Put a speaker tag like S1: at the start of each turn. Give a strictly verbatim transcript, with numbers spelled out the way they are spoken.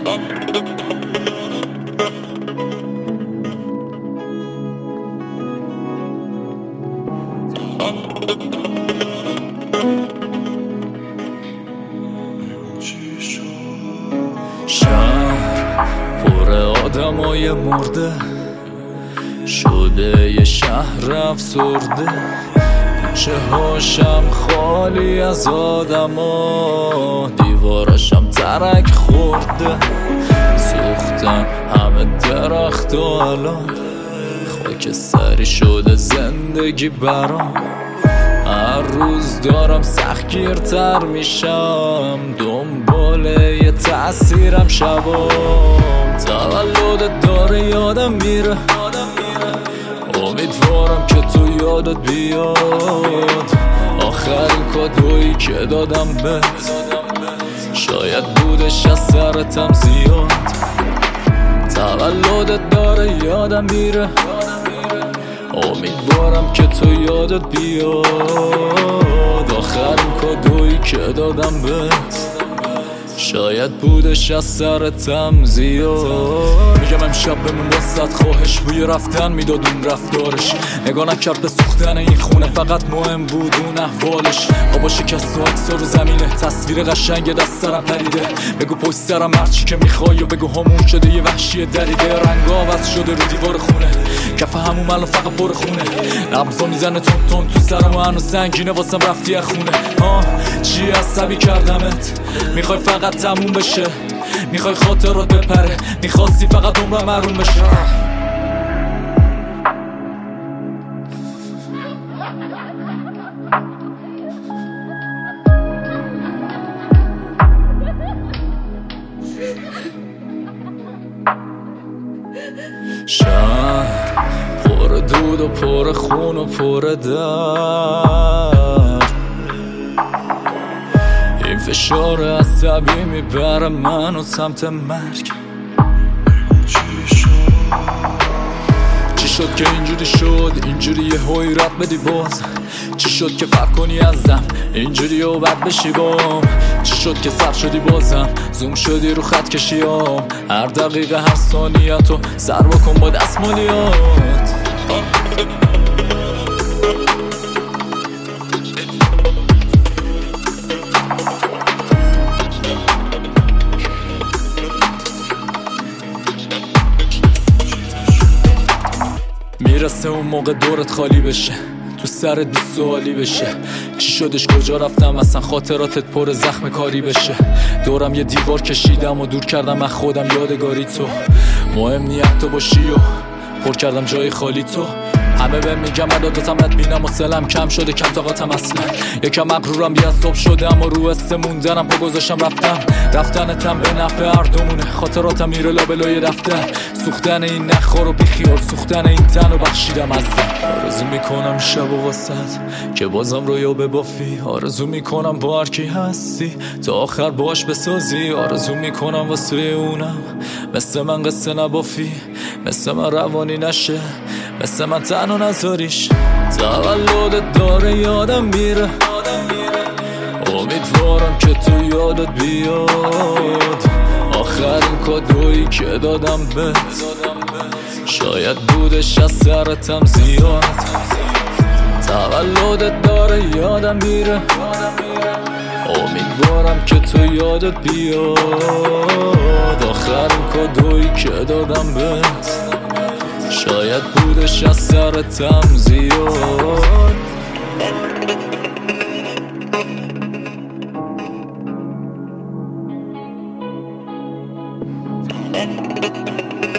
S1: شهر پر آدمای مرده شده یه شهر افسرده، کوچه هاشم خالی از آدما، دیواراشم ترک خورده، سوختن همه درخت و الان خاک سری شده زندگی برام. هر روز دارم سختگیرتر میشم، دنبال یه تأثیرم شبام. تولدت داره یادم میره، امیدوارم که تو یادت بیاد. آخرین کادویی که دادم بهت شاید بودش از سرتم زیاد. تولدت داره یادم میره، امیدوارم که تو یادت بیاد. آخرین کادویی که دادم بهت شاید بودش از سرتم زیاد. میگم امشب بمون وسط، خواهش بوی رفتن میداد اون رفتارش، نگاه نکرد به سوختن این خونه، فقط مهم بود اون احوالش. بابا شکست و اکسا رو زمینه، تصویر قشنگ دست سرم پریده. بگو پشت سرم هرچی که میخوای و بگو همون شده یه وحشی دریده. رنگا عوض شده رو دیوار خونه، کف همون الان فقط پر خونه. نبضا میزنه تون تون تو سرم و هنوز سنگینه واسم رفتی از خونه. ها چی عصبی کردمت؟ میخوای فقط تموم بشه، میخوای خاطرات بپره، میخواستی فقط عمرم محروم بشه. شهر پر دود و پر خون و پر درد، این فشار عصبی میبره منو سمت مرگ. چی شد که اینجوری شد، اینجوری یه حیرت بدی باز؟ چی شد که فرق کنی ازم اینجوری و بد بشی بام؟ چی شد که سر شدی بازم، زوم شدی رو خط کشیام؟ هر دقیقه هر ثانیتو سر بکن با دستمالیات. میرسه اون موقع دورت خالی بشه، تو سرت بی سوالی بشه. چی شدش، کجا رفتم اصلا، خاطراتت پر زخم کاری بشه. دورم یه دیوار کشیدم و دور کردم از خودم یادگاری تو. مهم نیت تو باشی و پر کردم جای خالی تو. همه بهم میگم عدادتم رد بینم و سلم کم شده، کم طاقتم اصلا. یکم مغرورم بی‌عصاب شدم و رو است موندنم پا گذاشتم رفتم. رفتنتم به نفع هر دومونه، خاطراتم میره لابلای دفتر. سوختن این نخار و بیخیال، سوختن این تن و بخشیدم از دم. آرزو میکنم شب و واسط که بازم رویا ببافی، آرزو میکنم با هر کی هستی تا آخر باش بسازی. آرزو میکنم واسه اونم مثل من قصه نبافی، مثل من روانی نشه، مثل من تنها نذاریش. تولدت داره یادم میره، امیدوارم که تو یادت بیاد. آخرین کادویی که دادم بهت شاید بودش از سرتم زیاد. تولدت داره یادم میره، امیدوارم که تو یادت بیاد. آخرین کادویی که دادم بهت شاید بودش از سرتم زیاد.